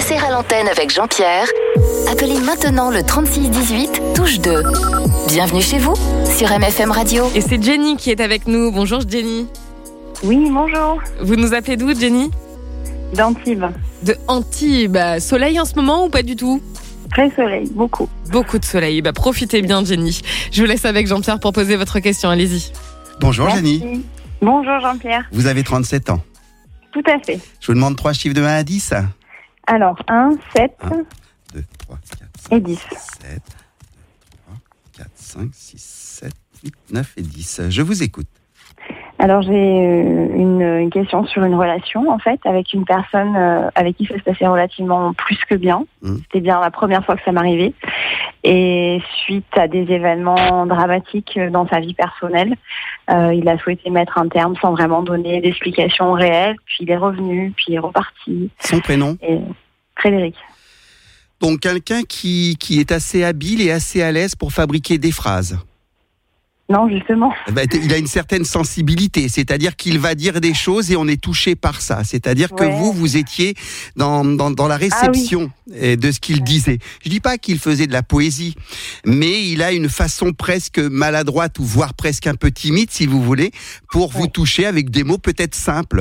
passer à l'antenne avec Jean-Pierre, appelez maintenant le 3618, touche 2. Bienvenue chez vous, sur MFM Radio. Et c'est Jenny qui est avec nous. Bonjour Jenny. Oui, bonjour. Vous nous appelez d'où, Jenny ? D'Antibes. De Antibes. Soleil en ce moment ou pas du tout ? Très soleil, beaucoup. Beaucoup de soleil. Profitez bien, Jenny. Je vous laisse avec Jean-Pierre pour poser votre question. Allez-y. Bonjour Merci. Jenny. Bonjour Jean-Pierre. Vous avez 37 ans. Tout à fait. Je vous demande 3 chiffres de 1 à 10. Alors, 1, 7 1, 2, 3, 4, 5, et 10. 7, 2, 3, 4, 5, 6, 7, 8, 9 et 10. Je vous écoute. Alors, j'ai une question sur une relation, en fait, avec une personne avec qui ça se passait relativement plus que bien. C'était bien la première fois que ça m'arrivait. Et suite à des événements dramatiques dans sa vie personnelle, il a souhaité mettre un terme sans vraiment donner d'explications réelles. Puis il est revenu, puis il est reparti. Son prénom ? Frédéric. Donc quelqu'un qui est assez habile et assez à l'aise pour fabriquer des phrases. Non, justement. Il a une certaine sensibilité, c'est-à-dire qu'il va dire des choses et on est touché par ça. C'est-à-dire que vous étiez dans la réception de ce qu'il disait. Je dis pas qu'il faisait de la poésie, mais il a une façon presque maladroite ou voire presque un peu timide, si vous voulez, pour vous toucher avec des mots peut-être simples.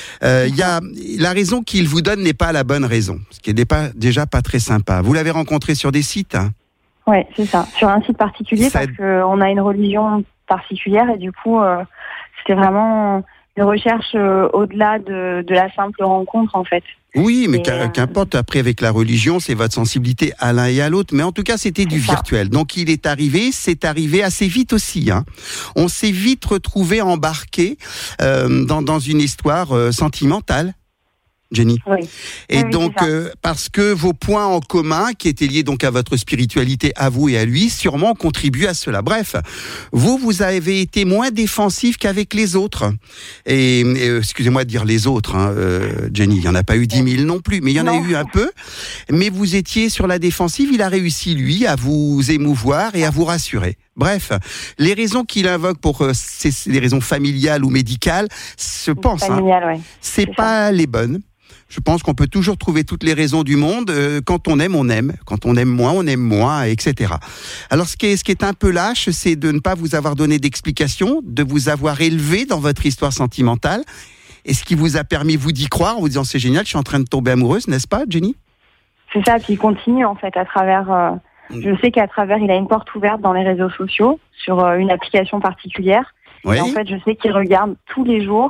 La raison qu'il vous donne n'est pas la bonne raison, ce qui n'est déjà pas très sympa. Vous l'avez rencontré sur des sites ? Oui, c'est ça. Sur un site particulier, parce qu'on a une religion particulière et du coup, c'était vraiment une recherche au-delà de la simple rencontre, en fait. Oui, mais qu'importe, après avec la religion, c'est votre sensibilité à l'un et à l'autre. Mais en tout cas, c'était du virtuel. Donc c'est arrivé assez vite aussi. On s'est vite retrouvé embarqué dans une histoire sentimentale. Jenny. Oui. Et donc, parce que vos points en commun, qui étaient liés donc à votre spiritualité, à vous et à lui, sûrement contribuent à cela. Bref, vous avez été moins défensif qu'avec les autres. Et excusez-moi de dire les autres, Jenny, il n'y en a pas eu 10 000 non plus, mais il y en a eu un peu. Mais vous étiez sur la défensive, il a réussi, lui, à vous émouvoir et à vous rassurer. Bref, les raisons qu'il invoque c'est des raisons familiales ou médicales, je pense, c'est pas les bonnes. Je pense qu'on peut toujours trouver toutes les raisons du monde. Quand on aime, on aime. Quand on aime moins, etc. Alors, ce qui est un peu lâche, c'est de ne pas vous avoir donné d'explication, de vous avoir élevé dans votre histoire sentimentale. Et ce qui vous a permis, vous, d'y croire, en vous disant, c'est génial, je suis en train de tomber amoureuse, n'est-ce pas, Jenny ? C'est ça, puis il continue, en fait, à travers... Je sais qu'à travers, il a une porte ouverte dans les réseaux sociaux, sur une application particulière. Oui. Et en fait, je sais qu'il regarde tous les jours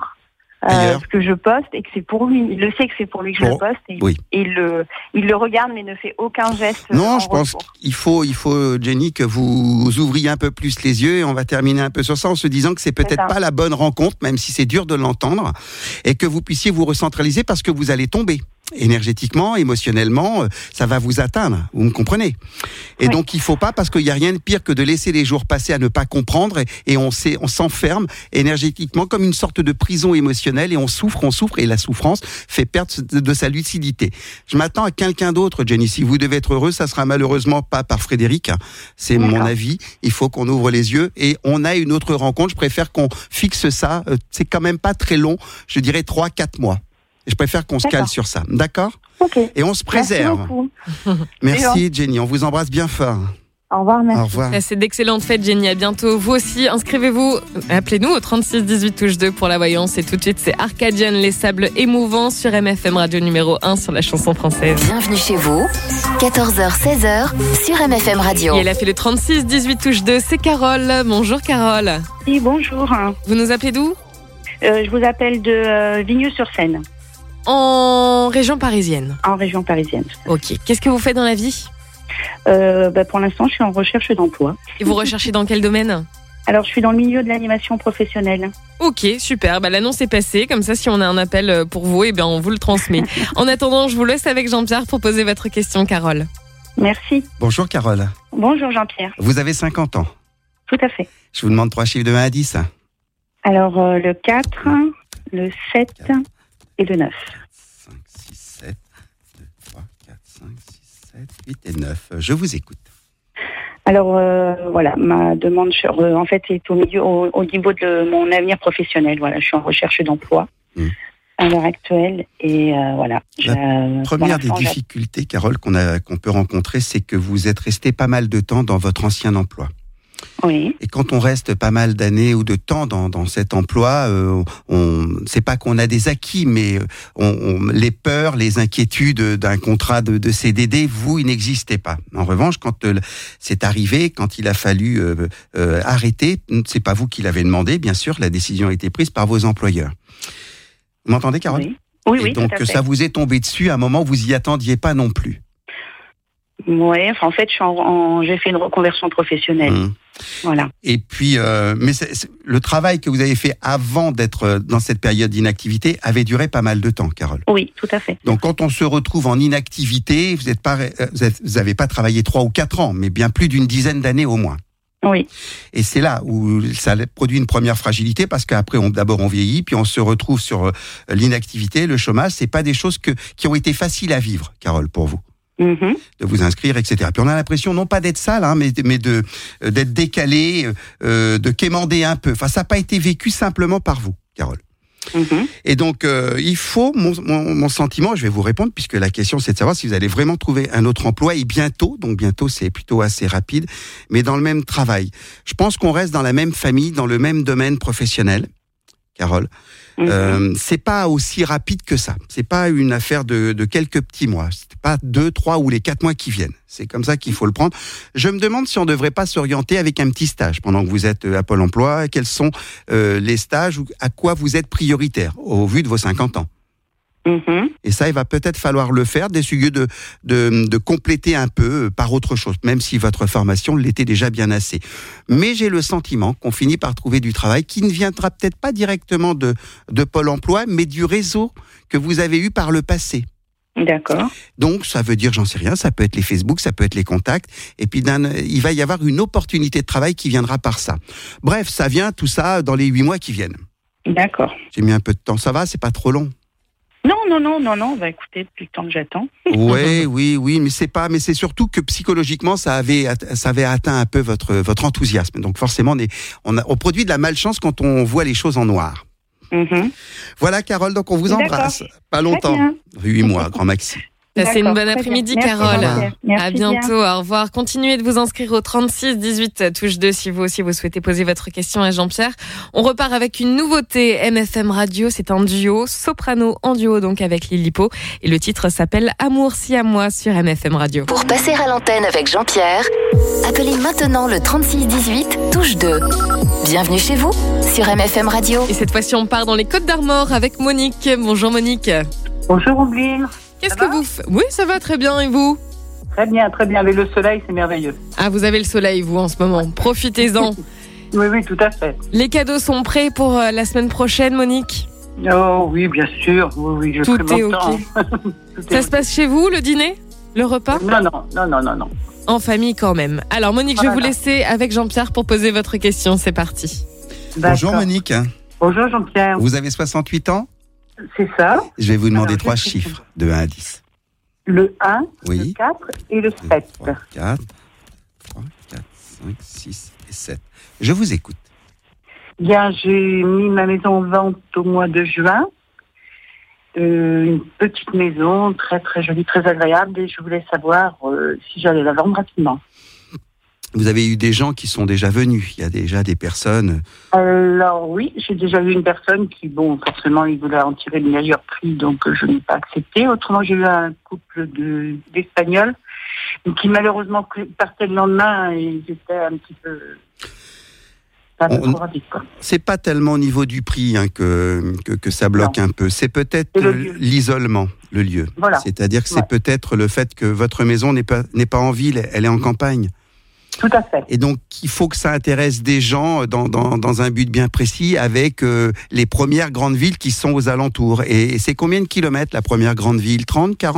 ce que je poste et que c'est pour lui. Il le sait que c'est pour lui que je le poste et il le regarde mais ne fait aucun geste. Non, je pense qu'il faut, Jenny, que vous ouvriez un peu plus les yeux et on va terminer un peu sur ça en se disant que c'est peut-être pas la bonne rencontre, même si c'est dur de l'entendre, et que vous puissiez vous recentraliser parce que vous allez tomber. Énergétiquement, émotionnellement, ça va vous atteindre, vous me comprenez ? Et donc il faut pas, parce qu'il y a rien de pire que de laisser les jours passer à ne pas comprendre et on s'enferme énergétiquement comme une sorte de prison émotionnelle et on souffre et la souffrance fait perdre de sa lucidité. Je m'attends à quelqu'un d'autre, Jenny. Si vous devez être heureuse, ça sera malheureusement pas par Frédéric. C'est mon avis. Il faut qu'on ouvre les yeux et on a une autre rencontre. Je préfère qu'on fixe ça. C'est quand même pas très long. Je dirais 3-4 mois. Je préfère qu'on se cale sur ça, d'accord ? Et on se préserve. Merci beaucoup. Merci Jenny, on vous embrasse bien fort. Au revoir, merci. Au revoir. C'est d'excellentes fêtes, Jenny, à bientôt. Vous aussi, inscrivez-vous, appelez-nous au 36 18 touche 2 pour la voyance. Et tout de suite, c'est Arcadian, les sables émouvants sur MFM Radio numéro 1 sur la chanson française. Bienvenue chez vous, 14h-16h sur MFM Radio. Et elle a fait le 36 18 touche 2, c'est Carole. Bonjour Carole. Oui, bonjour. Vous nous appelez d'où ? Je vous appelle de Vigneux-sur-Seine. En région parisienne. En région parisienne. Ok. Qu'est-ce que vous faites dans la vie ? Pour l'instant, je suis en recherche d'emploi. Et vous recherchez dans quel domaine ? Alors, je suis dans le milieu de l'animation professionnelle. Ok, super. L'annonce est passée. Comme ça, si on a un appel pour vous, on vous le transmet. En attendant, je vous laisse avec Jean-Pierre pour poser votre question, Carole. Merci. Bonjour Carole. Bonjour Jean-Pierre. Vous avez 50 ans. Tout à fait. Je vous demande 3 chiffres de 1 à 10. Alors, le 4, le 7 et le 9. 5, 6, 7, 2, 3, 4, 5, 6, 7, 8 et 9. Je vous écoute. Alors, voilà, ma demande, en fait, est au niveau de mon avenir professionnel. Voilà, je suis en recherche d'emploi. à l'heure actuelle. Et voilà. La première des difficultés, Carole, qu'on peut rencontrer, c'est que vous êtes resté pas mal de temps dans votre ancien emploi. Oui. Et quand on reste pas mal d'années ou de temps dans cet emploi, c'est pas qu'on a des acquis, mais les peurs, les inquiétudes d'un contrat de CDD, ils n'existez pas. En revanche, quand c'est arrivé, quand il a fallu arrêter, c'est pas vous qui l'avez demandé, bien sûr, la décision a été prise par vos employeurs. Vous m'entendez, Carole ? Oui. Oui, et donc, tout à fait. ça vous est tombé dessus à un moment où vous y attendiez pas non plus. Oui, en fait, j'ai fait une reconversion professionnelle. Voilà. Et puis, mais le travail que vous avez fait avant d'être dans cette période d'inactivité avait duré pas mal de temps, Carole. Oui, tout à fait. Donc, quand on se retrouve en inactivité, vous n'avez pas travaillé 3 ou 4 ans, mais bien plus d'une dizaine d'années au moins. Oui. Et c'est là où ça produit une première fragilité, parce qu'après, d'abord on vieillit, puis on se retrouve sur l'inactivité, le chômage. C'est pas des choses qui ont été faciles à vivre, Carole, pour vous. De vous inscrire, etc. Puis on a l'impression non pas d'être sale, mais d'être décalé, de quémander un peu. Enfin, ça n'a pas été vécu simplement par vous, Carole. Et donc, il faut, mon sentiment, je vais vous répondre, puisque la question c'est de savoir si vous allez vraiment trouver un autre emploi, et bientôt, donc bientôt c'est plutôt assez rapide, mais dans le même travail. Je pense qu'on reste dans la même famille, dans le même domaine professionnel, Carole. C'est pas aussi rapide que ça. C'est pas une affaire de quelques petits mois. C'est pas 2, 3 ou les 4 mois qui viennent. C'est comme ça qu'il faut le prendre. Je me demande si on devrait pas s'orienter avec un petit stage pendant que vous êtes à Pôle emploi. Quels sont les stages ou à quoi vous êtes prioritaire au vu de vos 50 ans? Et ça, il va peut-être falloir le faire, d'essayer de compléter un peu par autre chose, même si votre formation l'était déjà bien assez. Mais j'ai le sentiment qu'on finit par trouver du travail qui ne viendra peut-être pas directement de Pôle emploi, mais du réseau que vous avez eu par le passé. D'accord. Donc, ça veut dire, j'en sais rien, ça peut être les Facebook, ça peut être les contacts, et puis il va y avoir une opportunité de travail qui viendra par ça. Bref, ça vient, tout ça, dans les 8 mois qui viennent. D'accord. J'ai mis un peu de temps, ça va, c'est pas trop long? Non. Bah écoutez, depuis le temps que j'attends. Oui, mais c'est surtout que psychologiquement, ça avait atteint un peu votre enthousiasme. Donc forcément, on produit de la malchance quand on voit les choses en noir. Voilà, Carole, donc on vous embrasse. Pas longtemps. 8 mois, grand maxi. Passez une bonne après-midi, Carole. Merci à bientôt, au revoir. Continuez de vous inscrire au 36 18 touche 2 si vous aussi vous souhaitez poser votre question à Jean-Pierre. On repart avec une nouveauté MFM Radio, c'est un duo, soprano en duo donc avec Lilipo, et le titre s'appelle Amour si à moi sur MFM Radio. Pour passer à l'antenne avec Jean-Pierre, appelez maintenant le 36 18 touche 2. Bienvenue chez vous sur MFM Radio. Et cette fois-ci on part dans les Côtes d'Armor avec Monique. Bonjour Monique. Bonjour Ombline. Qu'est-ce que vous faites ? Oui, ça va très bien, et vous ? Très bien. Avec le soleil, c'est merveilleux. Ah, vous avez le soleil, vous, en ce moment. Profitez-en. Oui, tout à fait. Les cadeaux sont prêts pour la semaine prochaine, Monique ? Oh oui, bien sûr. Oui, je tout est OK. Ça se passe chez vous, le dîner ? Le repas ? Non. En famille, quand même. Alors, Monique, je vais vous laisser avec Jean-Pierre pour poser votre question. C'est parti. Bonjour, Monique. Bonjour, Jean-Pierre. Vous avez 68 ans ? C'est ça. Je vais vous demander 3 chiffres, de 1 à 10. Le 1, oui. Le 4 et le 7. 3, 4, 5, 6 et 7. Je vous écoute. Bien, j'ai mis ma maison en vente au mois de juin. Une petite maison, très très jolie, très agréable, et je voulais savoir si j'allais la vendre rapidement. Vous avez eu des gens qui sont déjà venus. Il y a déjà des personnes. Alors oui, j'ai déjà eu une personne qui, forcément, il voulait en tirer le meilleur prix, donc je n'ai pas accepté. Autrement, j'ai eu un couple d'Espagnols qui malheureusement partaient le lendemain et j'étais un petit peu pas trop rapide, quoi. C'est pas tellement au niveau du prix que ça bloque un peu. C'est peut-être l'isolement, le lieu. Voilà. C'est-à-dire que c'est peut-être le fait que votre maison n'est pas en ville, elle est en campagne. Tout à fait. Et donc, il faut que ça intéresse des gens dans un but bien précis avec les premières grandes villes qui sont aux alentours. Et c'est combien de kilomètres la première grande ville ? 30, 40 ?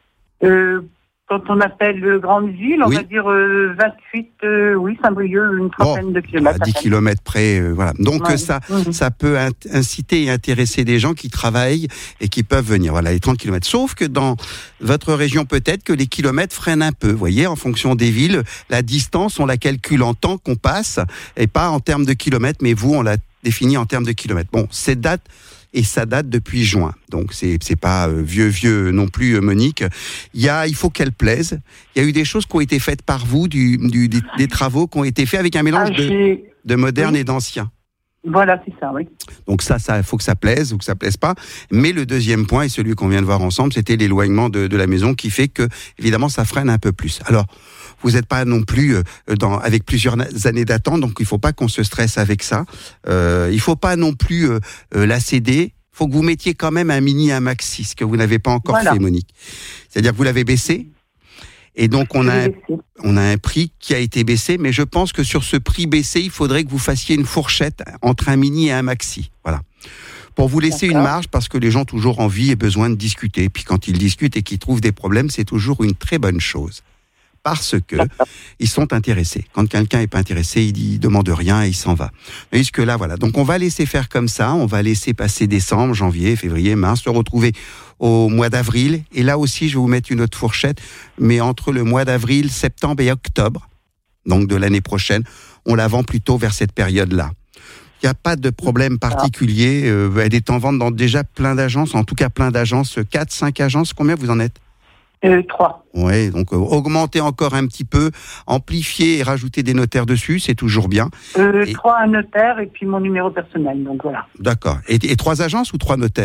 Quand on appelle grande ville, on va dire 28, Saint-Brieuc, une trentaine de kilomètres. À 10 kilomètres près, voilà. Donc ça peut inciter et intéresser des gens qui travaillent et qui peuvent venir, voilà, les 30 kilomètres. Sauf que dans votre région, peut-être que les kilomètres freinent un peu. Vous voyez, en fonction des villes, la distance, on la calcule en temps qu'on passe et pas en termes de kilomètres, mais vous, on l'a défini en termes de kilomètres. Bon, cette date, et ça date depuis juin. Donc c'est pas vieux non plus, Monique. Il faut qu'elle plaise. Il y a eu des choses qui ont été faites par vous, des travaux qui ont été faits avec un mélange de moderne et d'ancien. Voilà, c'est ça, oui. Donc ça, faut que ça plaise ou que ça plaise pas. Mais le deuxième point, et celui qu'on vient de voir ensemble, c'était l'éloignement de la maison qui fait que, évidemment, ça freine un peu plus. Alors, vous n'êtes pas non plus avec plusieurs années d'attente, donc il faut pas qu'on se stresse avec ça. Il faut pas non plus la céder. Il faut que vous mettiez quand même un mini, un maxi, ce que vous n'avez pas encore fait, Monique. C'est-à-dire que vous l'avez baissé. Et donc, on a un prix qui a été baissé, mais je pense que sur ce prix baissé, il faudrait que vous fassiez une fourchette entre un mini et un maxi. Voilà. Pour vous laisser une marge, parce que les gens ont toujours envie et besoin de discuter. Puis quand ils discutent et qu'ils trouvent des problèmes, c'est toujours une très bonne chose. Parce que ils sont intéressés. Quand quelqu'un n'est pas intéressé, il demande rien et il s'en va. Mais jusque là, voilà. Donc on va laisser faire comme ça. On va laisser passer décembre, janvier, février, mars, se retrouver au mois d'avril. Et là aussi, je vais vous mettre une autre fourchette. Mais entre le mois d'avril, septembre et octobre, donc de l'année prochaine, on la vend plutôt vers cette période-là. Il n'y a pas de problème particulier. Elle est en vente dans déjà plein d'agences, en tout cas plein d'agences, 4, 5 agences. Combien vous en êtes ? 3. Oui, donc augmenter encore un petit peu, amplifier et rajouter des notaires dessus, c'est toujours bien. 3 un notaire et puis mon numéro personnel, donc voilà. D'accord. Et 3 agences ou 3 notaires ?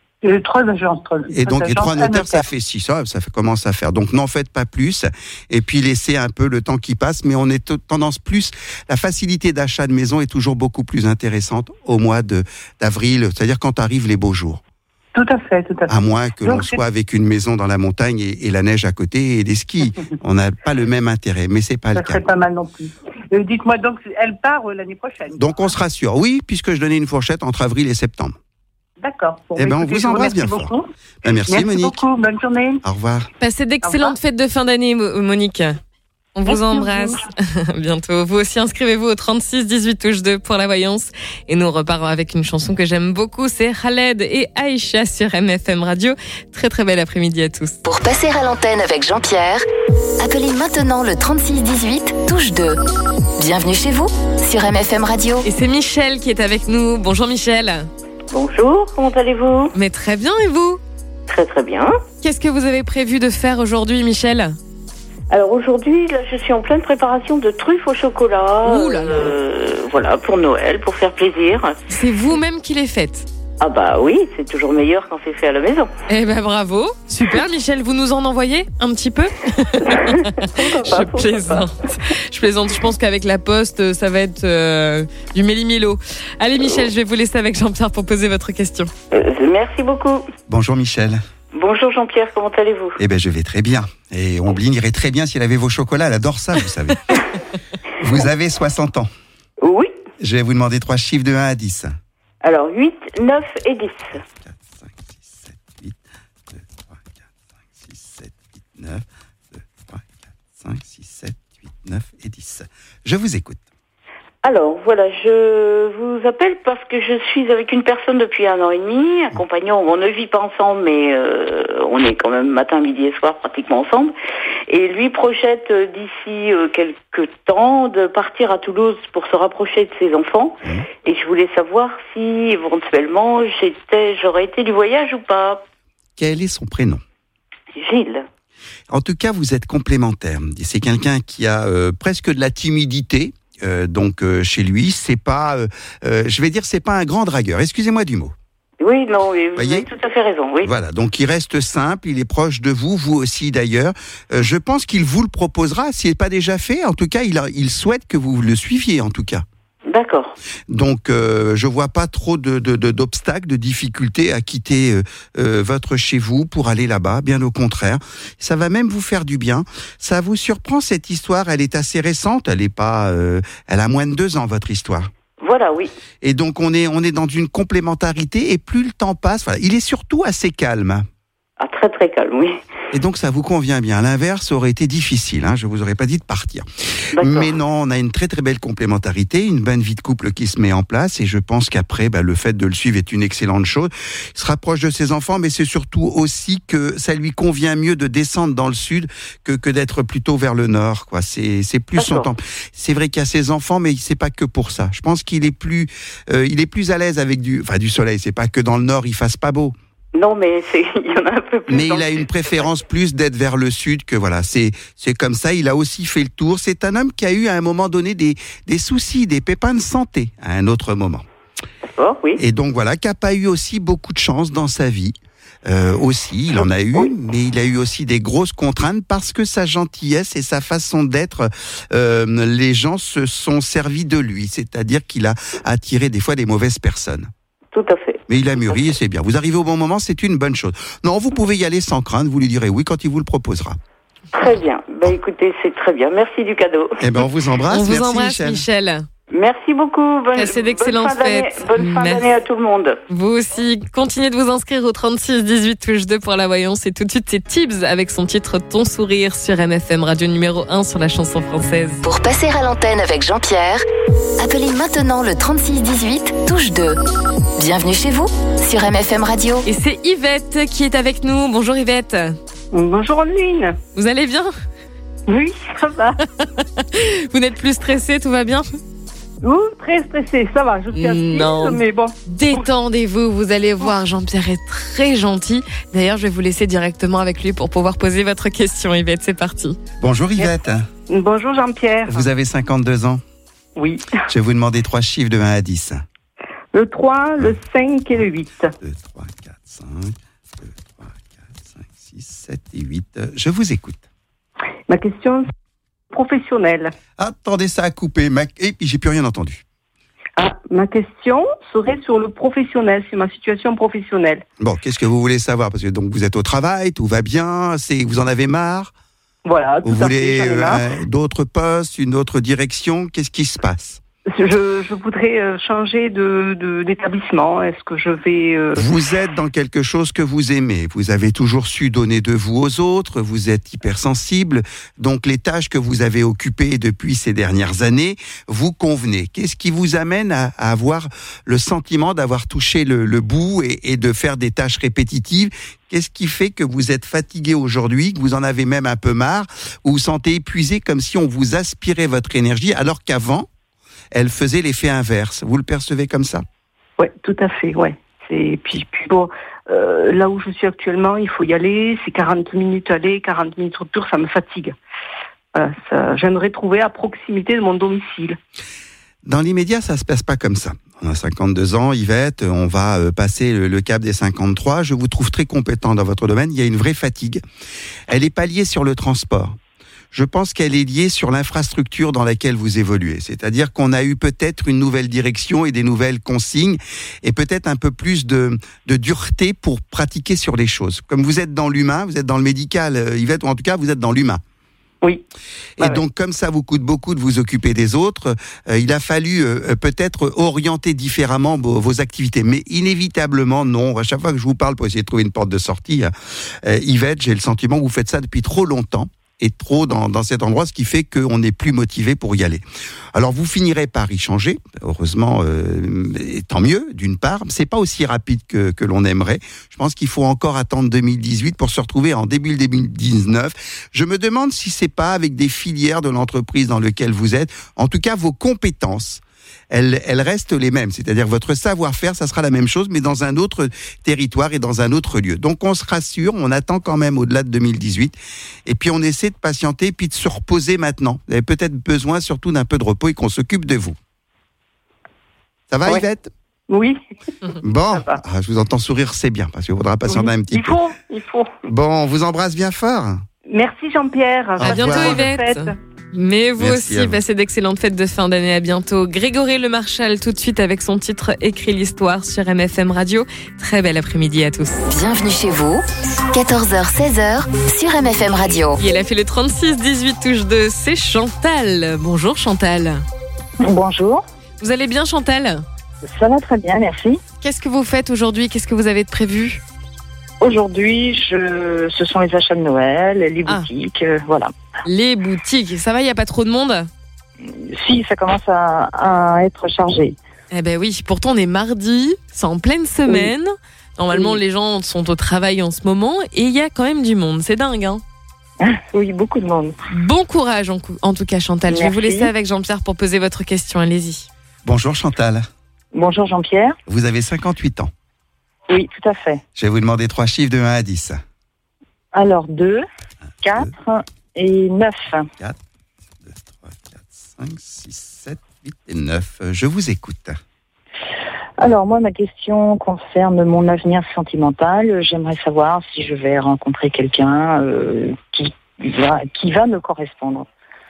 3 agences. Et 3 notaires, ça fait 6, ça commence à faire. Donc n'en faites pas plus, et puis laissez un peu le temps qui passe, mais on est tendance plus, la facilité d'achat de maison est toujours beaucoup plus intéressante au mois d'avril, c'est-à-dire quand arrivent les beaux jours. Tout à fait. À moins que l'on soit avec une maison dans la montagne et la neige à côté et des skis. On n'a pas le même intérêt, mais c'est pas le cas. Ça serait pas mal non plus. Dites-moi donc, elle part l'année prochaine. Donc on se rassure. Oui, puisque je donnais une fourchette entre avril et septembre. D'accord. Bon, on vous embrasse bien fort. Merci Monique. Beaucoup. Bonne journée. Au revoir. Passez d'excellentes fêtes de fin d'année, Monique. On vous embrasse. Bientôt. Vous aussi, inscrivez-vous au 36 18 touche 2 pour la voyance. Et nous, on repart avec une chanson que j'aime beaucoup. C'est Khaled et Aïcha sur MFM Radio. Très, très bel après-midi à tous. Pour passer à l'antenne avec Jean-Pierre, appelez maintenant le 36 18 touche 2. Bienvenue chez vous sur MFM Radio. Et c'est Michel qui est avec nous. Bonjour Michel. Bonjour, comment allez-vous ? Mais très bien, et vous ? Très très bien. Qu'est-ce que vous avez prévu de faire aujourd'hui, Michel ? Alors aujourd'hui, là, je suis en pleine préparation de truffes au chocolat. Ouh là là. Voilà, pour Noël, pour faire plaisir. C'est vous-même qui les faites ? Ah bah oui, c'est toujours meilleur quand c'est fait à la maison. Eh ben bravo, super Michel, vous nous en envoyez un petit peu ? Je plaisante, je pense qu'avec la poste, ça va être du méli-mélo. Allez Michel, je vais vous laisser avec Jean-Pierre pour poser votre question. Merci beaucoup. Bonjour Michel. Bonjour Jean-Pierre, comment allez-vous ? Eh ben je vais très bien. Et Ombline irait très bien si elle avait vos chocolats, elle adore ça, vous savez. Vous avez 60 ans. Oui. Je vais vous demander 3 chiffres de 1 à 10. Alors 8, 9 et 10. 4, 5, 6, 7, 8, 2, 3, 4, 5, 6, 7, 8, 9, 2, 3, 4, 5, 6, 7, 8, 9 et 10. Je vous écoute. Alors voilà, je vous appelle parce que je suis avec une personne depuis 1 an et demi, un compagnon, on ne vit pas ensemble, mais on est quand même matin, midi et soir pratiquement ensemble. Et lui projette d'ici quelques temps de partir à Toulouse pour se rapprocher de ses enfants. Et je voulais savoir si éventuellement j'aurais été du voyage ou pas. Quel est son prénom ? Gilles. En tout cas, vous êtes complémentaires. C'est quelqu'un qui a presque de la timidité. Chez lui, c'est pas, je vais dire, c'est pas un grand dragueur. Excusez-moi du mot. Oui, non, vous avez tout à fait raison. Oui. Voilà, donc il reste simple, il est proche de vous, vous aussi d'ailleurs. Je pense qu'il vous le proposera, s'il n'est pas déjà fait. En tout cas, il souhaite que vous le suiviez, en tout cas. D'accord. Donc, je vois pas trop d'obstacles, de difficultés à quitter votre chez vous pour aller là-bas. Bien au contraire, ça va même vous faire du bien. Ça vous surprend cette histoire ? Elle est assez récente. Elle est pas. Elle a moins de 2 ans votre histoire. Voilà, oui. Et donc on est dans une complémentarité et plus le temps passe. Voilà, il est surtout assez calme. Ah, très très calme, oui. Et donc ça vous convient bien. L'inverse aurait été difficile, je vous aurais pas dit de partir. D'accord. Mais non, on a une très très belle complémentarité, une bonne vie de couple qui se met en place, et je pense qu'après, le fait de le suivre est une excellente chose. Il se rapproche de ses enfants, mais c'est surtout aussi que ça lui convient mieux de descendre dans le sud que d'être plutôt vers le nord, quoi. C'est plus son temps. C'est vrai qu'il y a ses enfants, mais c'est pas que pour ça. Je pense qu'il est plus à l'aise avec du soleil. C'est pas que dans le nord il fasse pas beau. Non, mais il y en a un peu plus. Mais il a une préférence plus d'être vers le sud que voilà. C'est comme ça. Il a aussi fait le tour. C'est un homme qui a eu à un moment donné des soucis, des pépins de santé à un autre moment. D'accord, oui. Et donc voilà, qui n'a pas eu aussi beaucoup de chance dans sa vie. Aussi, il en a eu, mais il a eu aussi des grosses contraintes parce que sa gentillesse et sa façon d'être, les gens se sont servis de lui. C'est-à-dire qu'il a attiré des fois des mauvaises personnes. Tout à fait. Mais il a mûri et c'est bien. Vous arrivez au bon moment, c'est une bonne chose. Non, vous pouvez y aller sans crainte, vous lui direz oui quand il vous le proposera. Très bien. Écoutez, c'est très bien. Merci du cadeau. On vous embrasse. On vous Merci, embrasse, Michel. Merci beaucoup. Passez d'excellentes fêtes. Bonne fin d'année à tout le monde. Vous aussi, continuez de vous inscrire au 36 18 touche 2 pour la voyance. Et tout de suite, c'est Tibbs avec son titre Ton sourire sur MFM Radio numéro 1 sur la chanson française. Pour passer à l'antenne avec Jean-Pierre, appelez maintenant le 36 18 touche 2. Bienvenue chez vous sur MFM Radio. Et c'est Yvette qui est avec nous. Bonjour Yvette. Bonjour Anne. Vous allez bien? Oui, ça va. Vous n'êtes plus stressée, tout va bien? Très stressée, ça va, je suis assise, mais bon. Détendez-vous, vous allez voir, Jean-Pierre est très gentil. D'ailleurs, je vais vous laisser directement avec lui pour pouvoir poser votre question, Yvette, c'est parti. Bonjour Yvette. Bonjour Jean-Pierre. Vous avez 52 ans? Oui. Je vais vous demander 3 chiffres de 1 à 10. Le 3, le 5 et le 8. 2, 3, 4, 5, 2, 3, 4, 5, 6, 7 et 8. Je vous écoute. Ma question professionnelle. Attendez, ça a coupé. Et puis j'ai plus rien entendu. Ma question serait sur le professionnel, sur ma situation professionnelle. Bon, qu'est-ce que vous voulez savoir? Parce que donc vous êtes au travail, tout va bien, vous en avez marre? Voilà, tout vous à fait. Vous voulez d'autres postes, une autre direction? Qu'est-ce qui se passe? Je voudrais changer d'établissement. Est-ce que je vais... Vous êtes dans quelque chose que vous aimez. Vous avez toujours su donner de vous aux autres. Vous êtes hypersensible. Donc, les tâches que vous avez occupées depuis ces dernières années vous convenaient. Qu'est-ce qui vous amène à avoir le sentiment d'avoir touché le bout et de faire des tâches répétitives? Qu'est-ce qui fait que vous êtes fatigué aujourd'hui, que vous en avez même un peu marre, ou vous sentez épuisé comme si on vous aspirait votre énergie, alors qu'avant, elle faisait l'effet inverse. Vous le percevez comme ça? Oui, tout à fait, ouais. Puis bon, là où je suis actuellement, il faut y aller, c'est 40 minutes aller, 40 minutes retour, ça me fatigue. J'aimerais trouver à proximité de mon domicile. Dans l'immédiat, ça se passe pas comme ça. On a 52 ans, Yvette, on va passer le cap des 53. Je vous trouve très compétent dans votre domaine. Il y a une vraie fatigue. Elle est pas liée sur le transport. Je pense qu'elle est liée sur l'infrastructure dans laquelle vous évoluez. C'est-à-dire qu'on a eu peut-être une nouvelle direction et des nouvelles consignes et peut-être un peu plus de dureté pour pratiquer sur les choses. Comme vous êtes dans l'humain, vous êtes dans le médical, Yvette, ou en tout cas, vous êtes dans l'humain. Oui. Et donc, comme ça vous coûte beaucoup de vous occuper des autres, il a fallu peut-être orienter différemment vos activités. Mais inévitablement, non. À chaque fois que je vous parle pour essayer de trouver une porte de sortie, Yvette, j'ai le sentiment que vous faites ça depuis trop longtemps. Et trop dans cet endroit, ce qui fait qu'on n'est plus motivé pour y aller. Alors vous finirez par y changer, heureusement, et tant mieux, d'une part. C'est pas aussi rapide que l'on aimerait. Je pense qu'il faut encore attendre 2018 pour se retrouver en début 2019. Je me demande si c'est pas avec des filières de l'entreprise dans laquelle vous êtes, en tout cas vos compétences, elles restent les mêmes. C'est-à-dire votre savoir-faire, ça sera la même chose, mais dans un autre territoire et dans un autre lieu. Donc on se rassure, on attend quand même au-delà de 2018. Et puis on essaie de patienter, puis de se reposer maintenant. Vous avez peut-être besoin surtout d'un peu de repos et qu'on s'occupe de vous. Ça va, Yvette? Oui. Bon, je vous entends sourire, c'est bien, parce qu'il faudra patienter un petit peu. Il faut. Bon, on vous embrasse bien fort. Merci Jean-Pierre. À bientôt Yvette. Mais vous aussi, passez d'excellentes fêtes de fin d'année, à bientôt. Grégory Le Marchal, tout de suite avec son titre Écrit l'histoire sur MFM Radio. Très bel après-midi à tous. Bienvenue chez vous, 14h-16h sur MFM Radio. Et elle a fait le 36-18 touche 2, c'est Chantal. Bonjour Chantal. Bonjour. Vous allez bien Chantal? Ça va très bien, merci. Qu'est-ce que vous faites aujourd'hui? Qu'est-ce que vous avez de prévu? Aujourd'hui, ce sont les achats de Noël, les boutiques, voilà. Les boutiques, ça va, il n'y a pas trop de monde ? Si, ça commence à être chargé. Eh ben oui, pourtant on est mardi, c'est en pleine semaine. Oui. Normalement, les gens sont au travail en ce moment et il y a quand même du monde. C'est dingue, hein ? Oui, beaucoup de monde. Bon courage en tout cas, Chantal. Merci. Je vais vous laisser avec Jean-Pierre pour poser votre question. Allez-y. Bonjour Chantal. Bonjour Jean-Pierre. Vous avez 58 ans. Oui, tout à fait. Je vais vous demander 3 chiffres de 1 à 10. Alors 2, 4 et 9. 4, 2, 3, 4, 5, 6, 7, 8 et 9. Je vous écoute. Alors moi, ma question concerne mon avenir sentimental. J'aimerais savoir si je vais rencontrer quelqu'un qui va me correspondre.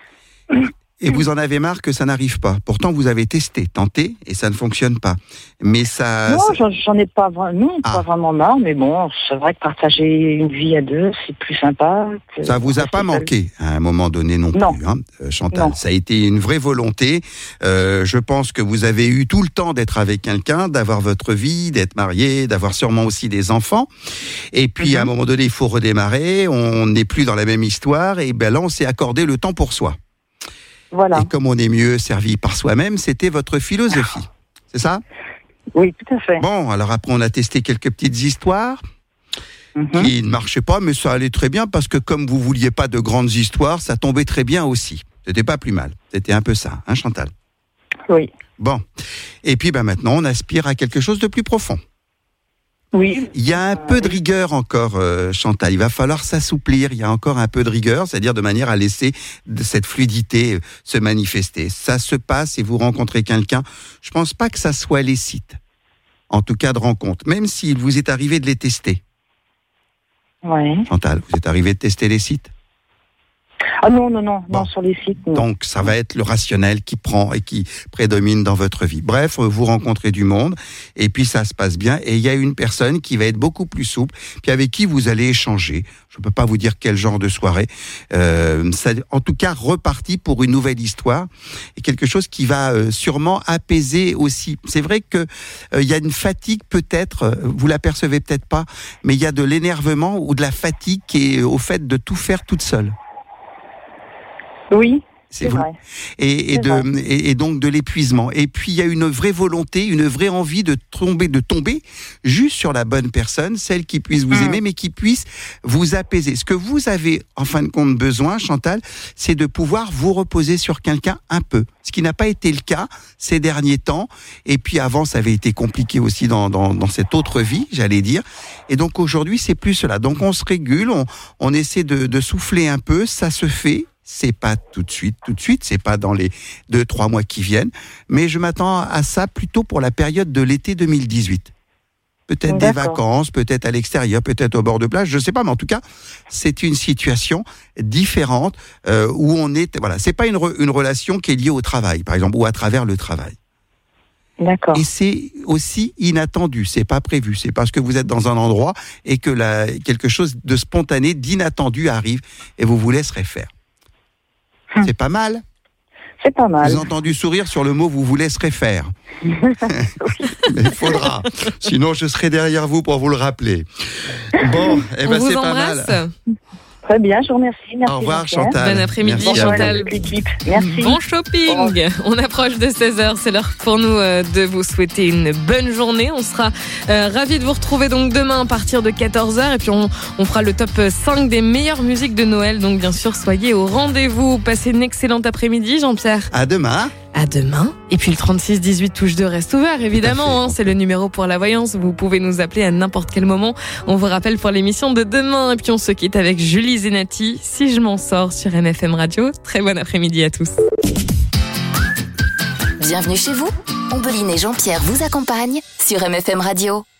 Et vous en avez marre que ça n'arrive pas. Pourtant, vous avez tenté, et ça ne fonctionne pas. Mais ça... Non, j'en ai pas vraiment marre, mais bon, c'est vrai que partager une vie à deux, c'est plus sympa. Ça vous a pas manqué à un moment donné non plus, hein, Chantal. Non. Ça a été une vraie volonté. Je pense que vous avez eu tout le temps d'être avec quelqu'un, d'avoir votre vie, d'être marié, d'avoir sûrement aussi des enfants. Et puis, à un moment donné, il faut redémarrer. On n'est plus dans la même histoire. Et ben là, on s'est accordé le temps pour soi. Voilà. Et comme on est mieux servi par soi-même, c'était votre philosophie. C'est ça ? Oui, tout à fait. Bon, alors après, on a testé quelques petites histoires qui ne marchaient pas, mais ça allait très bien parce que comme vous vouliez pas de grandes histoires, ça tombait très bien aussi. C'était pas plus mal. C'était un peu ça, hein, Chantal ? Oui. Bon. Et puis, maintenant, on aspire à quelque chose de plus profond. Oui. Il y a un peu de rigueur encore, Chantal. Il va falloir s'assouplir. Il y a encore un peu de rigueur, c'est-à-dire de manière à laisser cette fluidité se manifester. Ça se passe et vous rencontrez quelqu'un. Je pense pas que ça soit les sites, en tout cas de rencontre, même s'il vous est arrivé de les tester. Ouais. Chantal, vous êtes arrivé de tester les sites ? Ah non, sur les sites, non. Donc, ça va être le rationnel qui prend et qui prédomine dans votre vie. Bref, vous rencontrez du monde et puis ça se passe bien. Et il y a une personne qui va être beaucoup plus souple, puis avec qui vous allez échanger. Je ne peux pas vous dire quel genre de soirée. Ça, en tout cas, reparti pour une nouvelle histoire et quelque chose qui va sûrement apaiser aussi. C'est vrai que il y a une fatigue peut-être, vous l'apercevez peut-être pas, mais il y a de l'énervement ou de la fatigue qui est au fait de tout faire toute seule. Oui, c'est vrai. Et donc de l'épuisement. Et puis il y a une vraie volonté, une vraie envie de tomber juste sur la bonne personne, celle qui puisse vous aimer, mais qui puisse vous apaiser. Ce que vous avez en fin de compte besoin, Chantal, c'est de pouvoir vous reposer sur quelqu'un un peu. Ce qui n'a pas été le cas ces derniers temps. Et puis avant, ça avait été compliqué aussi dans cette autre vie, j'allais dire. Et donc aujourd'hui, c'est plus cela. Donc on se régule, on essaie de souffler un peu, ça se fait. C'est pas tout de suite, c'est pas dans les 2-3 mois qui viennent, mais je m'attends à ça plutôt pour la période de l'été 2018. Peut-être des vacances, peut-être à l'extérieur, peut-être au bord de plage, je sais pas, mais en tout cas, c'est une situation différente où on est, voilà, c'est pas une relation qui est liée au travail, par exemple, ou à travers le travail. D'accord. Et c'est aussi inattendu, c'est pas prévu, c'est parce que vous êtes dans un endroit et que quelque chose de spontané, d'inattendu arrive et vous vous laisserez faire. C'est pas mal. C'est pas mal. J'ai entendu sourire sur le mot « vous vous laisserez faire ». Mais il faudra. Sinon, je serai derrière vous pour vous le rappeler. Bon, c'est pas mal. Très bien, je vous remercie. Merci. Au revoir, Chantal. Bon après-midi, merci Chantal. Merci. Bon shopping. On approche de 16h. C'est l'heure pour nous de vous souhaiter une bonne journée. On sera ravis de vous retrouver donc demain à partir de 14h. Et puis, on fera le top 5 des meilleures musiques de Noël. Donc, bien sûr, soyez au rendez-vous. Passez une excellente après-midi, Jean-Pierre. À demain. À demain. Et puis le 36-18 touche 2 reste ouvert, évidemment. C'est le numéro pour la voyance. Vous pouvez nous appeler à n'importe quel moment. On vous rappelle pour l'émission de demain. Et puis on se quitte avec Julie Zenati, Si je m'en sors sur MFM Radio. Très bon après-midi à tous. Bienvenue chez vous. Ombeline et Jean-Pierre vous accompagnent sur MFM Radio.